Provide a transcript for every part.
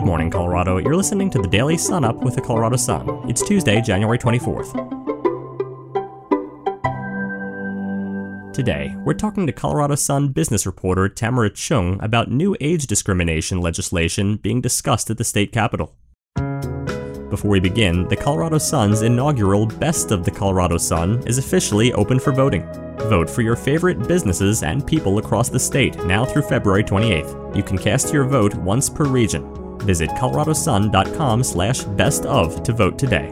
Good morning, Colorado. You're listening to the Daily Sun Up with the Colorado Sun. It's Tuesday, January 24th. Today, we're talking to Colorado Sun business reporter Tamara Chung about new age discrimination legislation being discussed at the state capitol. Before we begin, the Colorado Sun's inaugural Best of the Colorado Sun is officially open for voting. Vote for your favorite businesses and people across the state now through February 28th. You can cast your vote once per region. Visit coloradosun.com/bestof to vote today.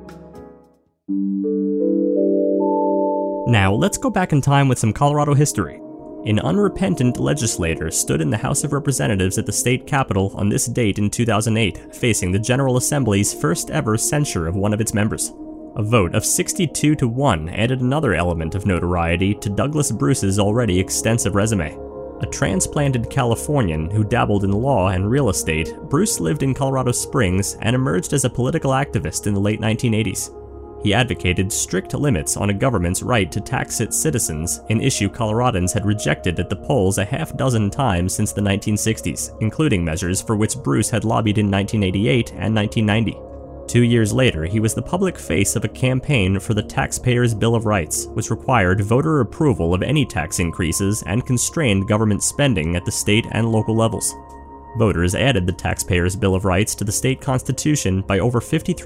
Now, let's go back in time with some Colorado history. An unrepentant legislator stood in the House of Representatives at the state capitol on this date in 2008, facing the General Assembly's first ever censure of one of its members. A vote of 62-1 added another element of notoriety to Douglas Bruce's already extensive resume. A transplanted Californian who dabbled in law and real estate, Bruce lived in Colorado Springs and emerged as a political activist in the late 1980s. He advocated strict limits on a government's right to tax its citizens, an issue Coloradans had rejected at the polls a half dozen times since the 1960s, including measures for which Bruce had lobbied in 1988 and 1990. 2 years later, he was the public face of a campaign for the Taxpayers' Bill of Rights, which required voter approval of any tax increases and constrained government spending at the state and local levels. Voters added the Taxpayers' Bill of Rights to the state constitution by over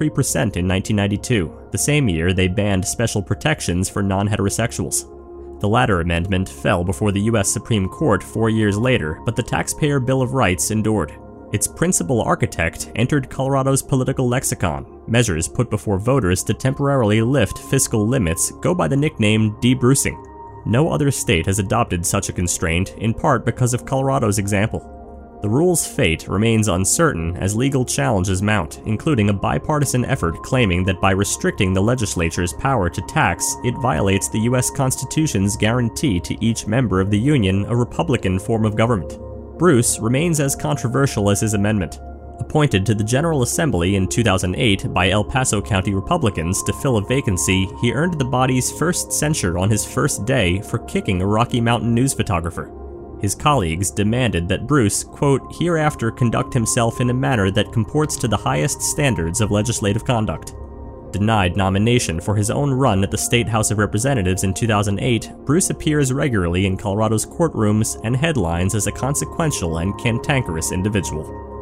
53% in 1992, the same year they banned special protections for non-heterosexuals. The latter amendment fell before the U.S. Supreme Court 4 years later, but the Taxpayer Bill of Rights endured. Its principal architect entered Colorado's political lexicon. Measures put before voters to temporarily lift fiscal limits go by the nickname de-Brucing. No other state has adopted such a constraint, in part because of Colorado's example. The rule's fate remains uncertain as legal challenges mount, including a bipartisan effort claiming that by restricting the legislature's power to tax, it violates the U.S. Constitution's guarantee to each member of the Union a Republican form of government. Bruce remains as controversial as his amendment. Appointed to the General Assembly in 2008 by El Paso County Republicans to fill a vacancy, he earned the body's first censure on his first day for kicking a Rocky Mountain news photographer. His colleagues demanded that Bruce, quote, hereafter conduct himself in a manner that comports to the highest standards of legislative conduct. Denied nomination for his own run at the State House of Representatives in 2008, Bruce appears regularly in Colorado's courtrooms and headlines as a consequential and cantankerous individual.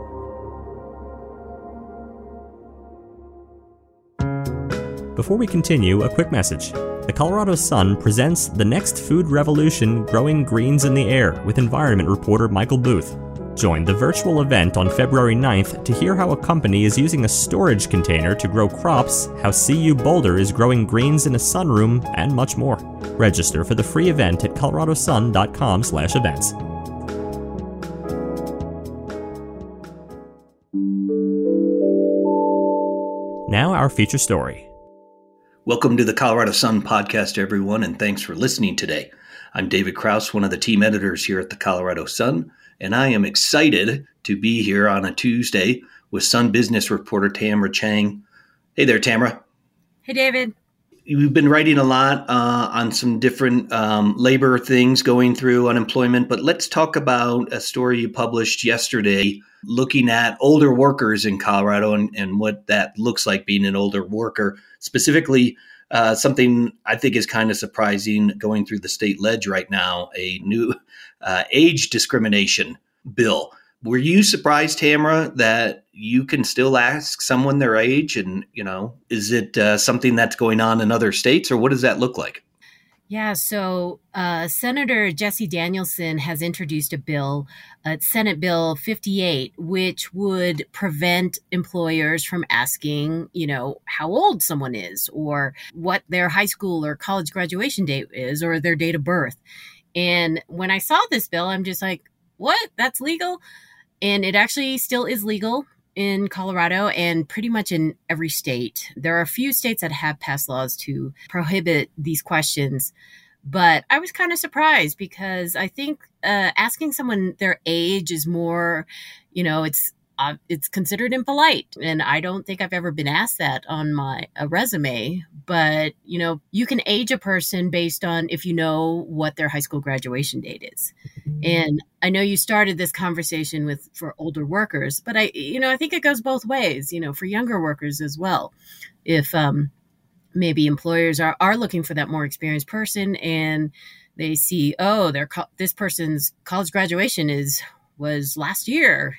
Before we continue, a quick message. The Colorado Sun presents The Next Food Revolution: Growing Greens in the Air with environment reporter Michael Booth. Join the virtual event on February 9th to hear how a company is using a storage container to grow crops, how CU Boulder is growing greens in a sunroom, and much more. Register for the free event at coloradosun.com/events. Now our feature story. Welcome to the Colorado Sun podcast, everyone, and thanks for listening today. I'm David Kraus, one of the team editors here at the Colorado Sun, and I am excited to be here on a Tuesday with Sun business reporter Tamara Chung. Hey there, Tamara. Hey, David. You've been writing a lot on some different labor things going through unemployment, but let's talk about a story you published yesterday looking at older workers in Colorado and what that looks like being an older worker. Specifically, something I think is kind of surprising going through the state ledge right now, a new age discrimination bill. Were you surprised, Tamara, that you can still ask someone their age? And, is it something that's going on in other states, or what does that look like? Yeah, so Senator Jesse Danielson has introduced a bill, Senate Bill 58, which would prevent employers from asking, how old someone is or what their high school or college graduation date is or their date of birth. And when I saw this bill, I'm just like, what? That's legal? And it actually still is legal in Colorado and pretty much in every state. There are a few states that have passed laws to prohibit these questions, but I was kind of surprised because I think asking someone their age is more, it's it's considered impolite. And I don't think I've ever been asked that on my resume. But, you can age a person based on if you know what their high school graduation date is. And I know you started this conversation for older workers, but I think it goes both ways, for younger workers as well. If maybe employers are looking for that more experienced person and they see, this person's college graduation was last year,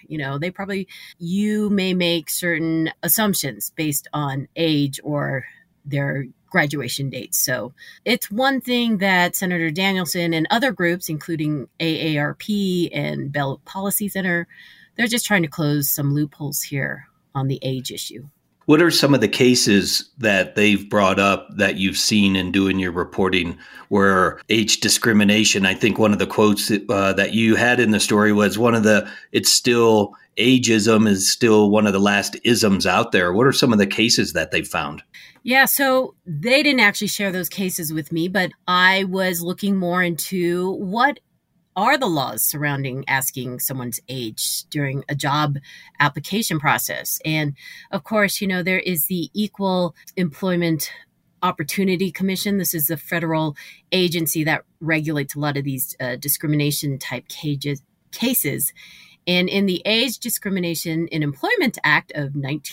you may make certain assumptions based on age or their graduation dates. So it's one thing that Senator Danielson and other groups, including AARP and Bell Policy Center, they're just trying to close some loopholes here on the age issue. What are some of the cases that they've brought up that you've seen in doing your reporting where age discrimination? I think one of the quotes that you had in the story was it's still ageism is still one of the last isms out there. What are some of the cases that they found? Yeah, so they didn't actually share those cases with me, but I was looking more into what are the laws surrounding asking someone's age during a job application process. And of course, there is the Equal Employment Opportunity Commission. This is the federal agency that regulates a lot of these discrimination type cases. And in the Age Discrimination in Employment Act of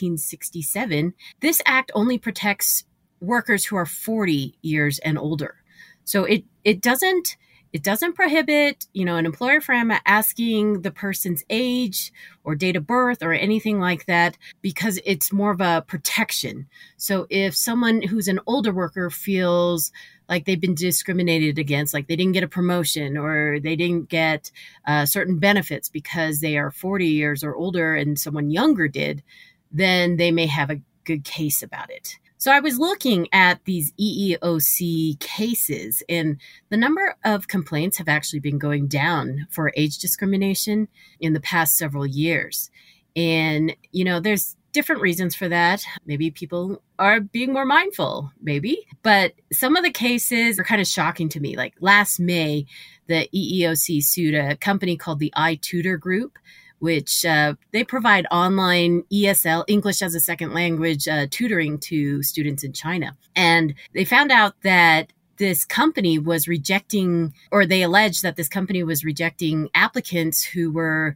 1967, this act only protects workers who are 40 years and older. So it doesn't prohibit, an employer from asking the person's age or date of birth or anything like that, because it's more of a protection. So if someone who's an older worker feels like they've been discriminated against, like they didn't get a promotion or they didn't get certain benefits because they are 40 years or older and someone younger did, then they may have a good case about it. So I was looking at these EEOC cases, and the number of complaints have actually been going down for age discrimination in the past several years. And, there's different reasons for that. Maybe people are being more mindful, maybe. But some of the cases are kind of shocking to me. Like last May, the EEOC sued a company called the iTutor Group, which they provide online ESL, English as a Second Language, tutoring to students in China. And they found out that this company was rejecting, or they alleged that this company was rejecting applicants who were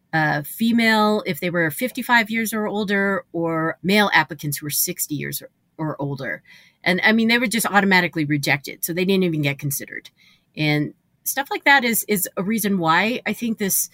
female if they were 55 years or older, or male applicants who were 60 years or older. And I mean, they were just automatically rejected. So they didn't even get considered. And stuff like that is a reason why I think this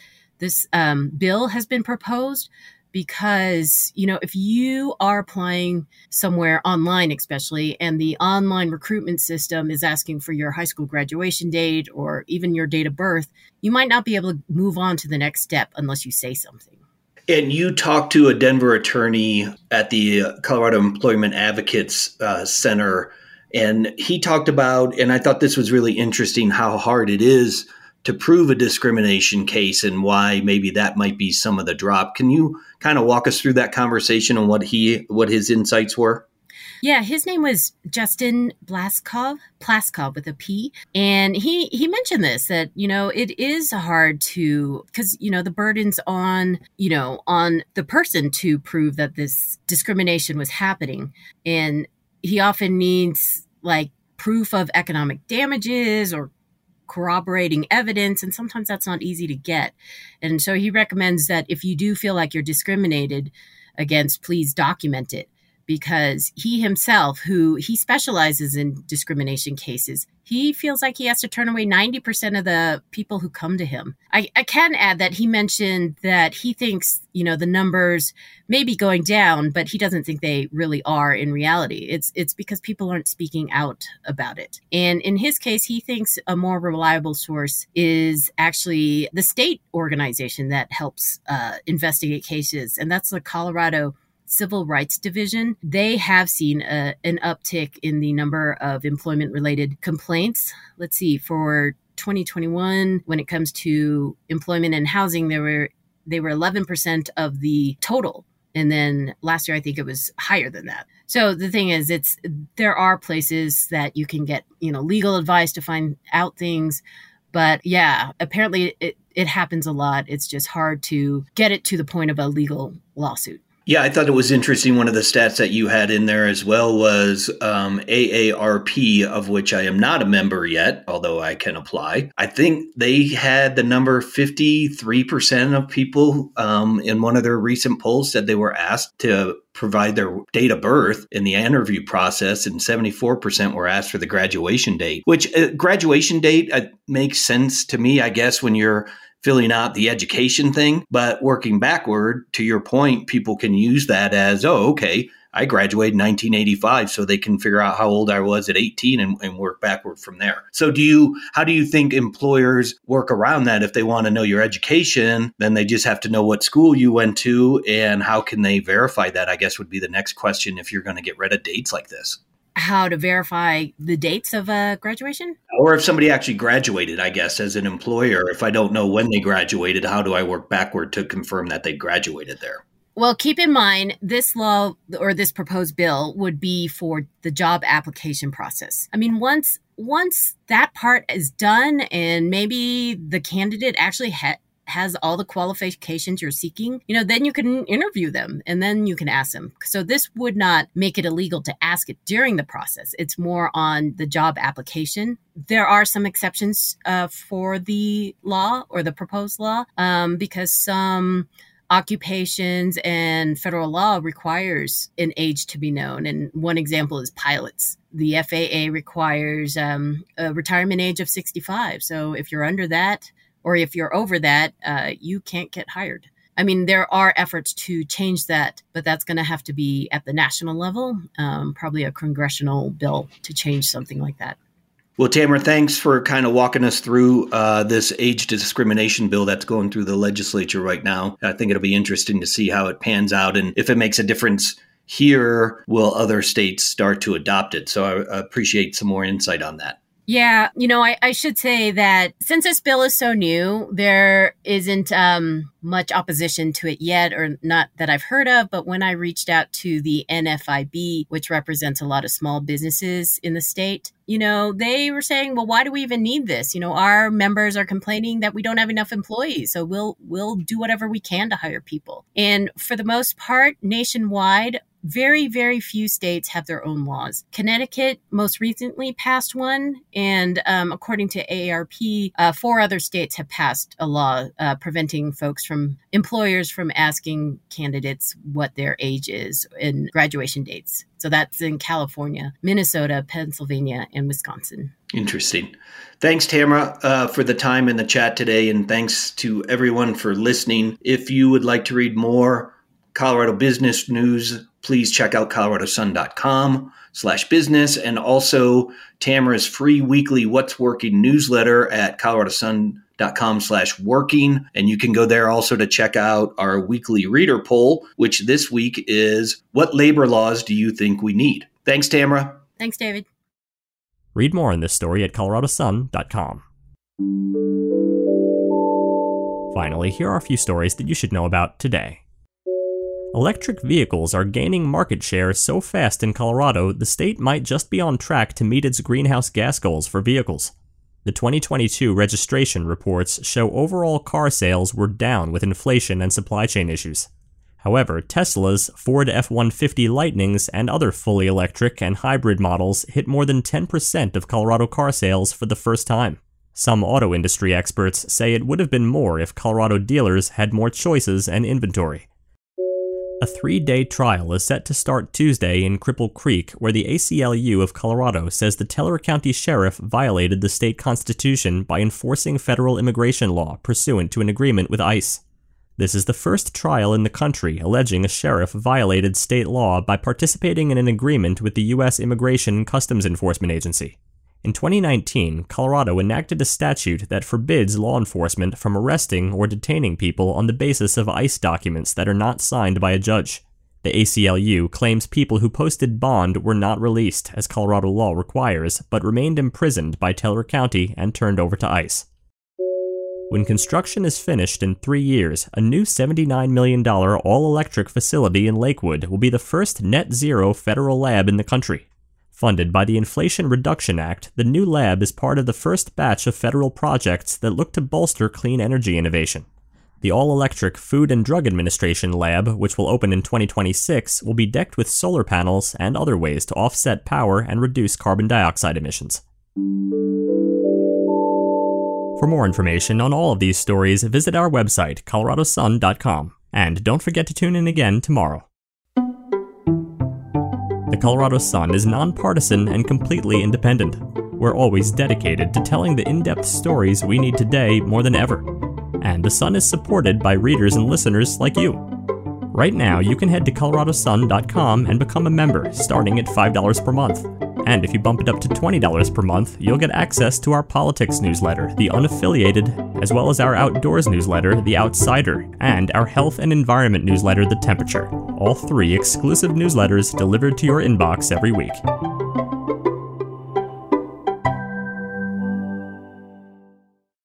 bill has been proposed, because, if you are applying somewhere online, especially, and the online recruitment system is asking for your high school graduation date or even your date of birth, you might not be able to move on to the next step unless you say something. And you talked to a Denver attorney at the Colorado Employment Advocates Center, and he talked about, and I thought this was really interesting, how hard it is to prove a discrimination case and why maybe that might be some of the drop. Can you kind of walk us through that conversation and what his insights were? Yeah, his name was Justin Plaskov with a P. And he mentioned this, that, it is hard to, because, the burden's on the person to prove that this discrimination was happening. And he often needs like proof of economic damages or corroborating evidence, and sometimes that's not easy to get. And so he recommends that if you do feel like you're discriminated against, please document it, because he himself, who he specializes in discrimination cases, he feels like he has to turn away 90% of the people who come to him. I can add that he mentioned that he thinks, the numbers may be going down, but he doesn't think they really are in reality. It's because people aren't speaking out about it. And in his case, he thinks a more reliable source is actually the state organization that helps investigate cases, and that's the Colorado Civil Rights Division. They have seen an uptick in the number of employment-related complaints. Let's see, for 2021, when it comes to employment and housing, they were 11% of the total. And then last year, I think it was higher than that. So the thing is, there are places that you can get, legal advice to find out things. But yeah, apparently it happens a lot. It's just hard to get it to the point of a legal lawsuit. Yeah, I thought it was interesting. One of the stats that you had in there as well was AARP, of which I am not a member yet, although I can apply. I think they had the number 53% of people in one of their recent polls said they were asked to provide their date of birth in the interview process, and 74% were asked for the graduation date, which graduation date makes sense to me, I guess, when you're filling out the education thing. But working backward, to your point, people can use that as, oh, okay, I graduated in 1985, so they can figure out how old I was at 18 and work backward from there. So how do you think employers work around that? If they want to know your education, then they just have to know what school you went to, and how can they verify that, I guess, would be the next question if you're going to get rid of dates like this. How to verify the dates of graduation? Or if somebody actually graduated, I guess, as an employer, if I don't know when they graduated, how do I work backward to confirm that they graduated there? Well, keep in mind, this law or this proposed bill would be for the job application process. I mean, once that part is done and maybe the candidate actually has all the qualifications you're seeking, then you can interview them and then you can ask them. So this would not make it illegal to ask it during the process. It's more on the job application. There are some exceptions for the law or the proposed law because some occupations and federal law requires an age to be known. And one example is pilots. The FAA requires a retirement age of 65. So if you're under that, or if you're over that, you can't get hired. I mean, there are efforts to change that, but that's going to have to be at the national level, probably a congressional bill to change something like that. Well, Tamara, thanks for kind of walking us through this age discrimination bill that's going through the legislature right now. I think it'll be interesting to see how it pans out, and if it makes a difference here, will other states start to adopt it? So I appreciate some more insight on that. Yeah, I should say that since this bill is so new, there isn't much opposition to it yet, or not that I've heard of. But when I reached out to the NFIB, which represents a lot of small businesses in the state, they were saying, well, why do we even need this? Our members are complaining that we don't have enough employees. So we'll do whatever we can to hire people. And for the most part, nationwide, very, very few states have their own laws. Connecticut most recently passed one, and according to AARP, 4 other states have passed a law preventing employers from asking candidates what their age is in graduation dates. So that's in California, Minnesota, Pennsylvania, and Wisconsin. Interesting. Thanks, Tamara, for the time in the chat today, and thanks to everyone for listening. If you would like to read more Colorado business news, please check out coloradosun.com/business, and also Tamara's free weekly What's Working newsletter at coloradosun.com/working. And you can go there also to check out our weekly reader poll, which this week is, what labor laws do you think we need? Thanks, Tamara. Thanks, David. Read more on this story at coloradosun.com. Finally, here are a few stories that you should know about today. Electric vehicles are gaining market share so fast in Colorado, the state might just be on track to meet its greenhouse gas goals for vehicles. The 2022 registration reports show overall car sales were down with inflation and supply chain issues. However, Tesla's, Ford F-150 Lightnings, and other fully electric and hybrid models hit more than 10% of Colorado car sales for the first time. Some auto industry experts say it would have been more if Colorado dealers had more choices and inventory. A 3-day trial is set to start Tuesday in Cripple Creek, where the ACLU of Colorado says the Teller County Sheriff violated the state constitution by enforcing federal immigration law pursuant to an agreement with ICE. This is the first trial in the country alleging a sheriff violated state law by participating in an agreement with the U.S. Immigration and Customs Enforcement Agency. In 2019, Colorado enacted a statute that forbids law enforcement from arresting or detaining people on the basis of ICE documents that are not signed by a judge. The ACLU claims people who posted bond were not released, as Colorado law requires, but remained imprisoned by Teller County and turned over to ICE. When construction is finished in 3 years, a new $79 million all-electric facility in Lakewood will be the first net-zero federal lab in the country. Funded by the Inflation Reduction Act, the new lab is part of the first batch of federal projects that look to bolster clean energy innovation. The all-electric Food and Drug Administration lab, which will open in 2026, will be decked with solar panels and other ways to offset power and reduce carbon dioxide emissions. For more information on all of these stories, visit our website, coloradosun.com. And don't forget to tune in again tomorrow. The Colorado Sun is nonpartisan and completely independent. We're always dedicated to telling the in-depth stories we need today more than ever. And the Sun is supported by readers and listeners like you. Right now, you can head to coloradosun.com and become a member, starting at $5 per month. And if you bump it up to $20 per month, you'll get access to our politics newsletter, The Unaffiliated, as well as our outdoors newsletter, The Outsider, and our health and environment newsletter, The Temperature. All 3 exclusive newsletters delivered to your inbox every week.